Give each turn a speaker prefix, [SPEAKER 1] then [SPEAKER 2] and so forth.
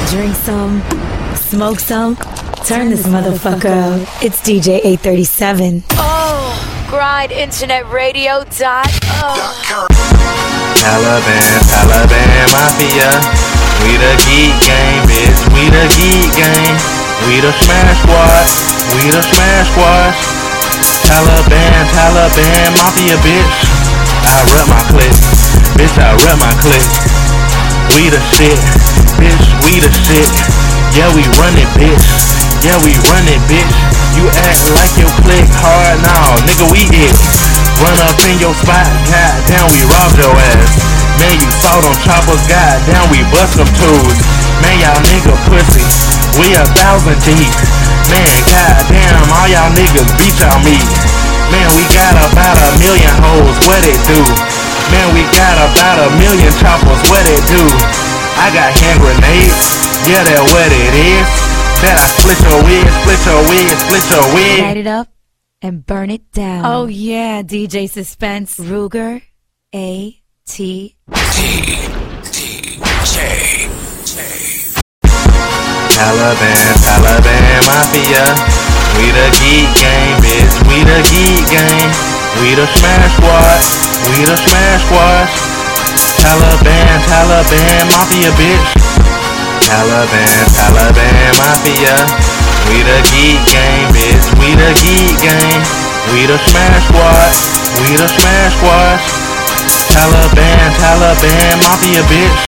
[SPEAKER 1] Drink some, smoke some, turn this motherfucker up. It's DJ 837.
[SPEAKER 2] GrindInternetRadio.com.
[SPEAKER 3] Taliban Mafia. We the geek gang, bitch. We the geek gang. We the smash squad. We the smash squad. Taliban Mafia, bitch. I rep my clip. Bitch, I rep my clip. We the shit. Bitch, we the shit. Yeah, we run it, bitch. Yeah, we run it, bitch. You act like your click hard now, nigga, we it. Run up in your spot, goddamn, we robbed your ass. Man, you saw them choppers, goddamn, we bust them tools. Man, y'all nigga pussy, we 1,000 deep. Man, goddamn, all y'all niggas beat y'all meat. Man, we got about 1 million hoes, what it do? Man, we got about 1 million choppers, what it do? I got hand grenades, yeah, that what it is. That I split your wig, split your wig, split your wig.
[SPEAKER 1] Light it up and burn it down. Oh yeah, DJ Suspense. Ruger A.T.
[SPEAKER 3] Taliban Mafia. We the geek gang, bitch. We the geek gang. We the smash squad. We the smash squad. Taliban Mafia, bitch. Taliban Mafia. We the geek gang, bitch. We the geek gang. We the smash squad. We the smash squad. Taliban Mafia, bitch.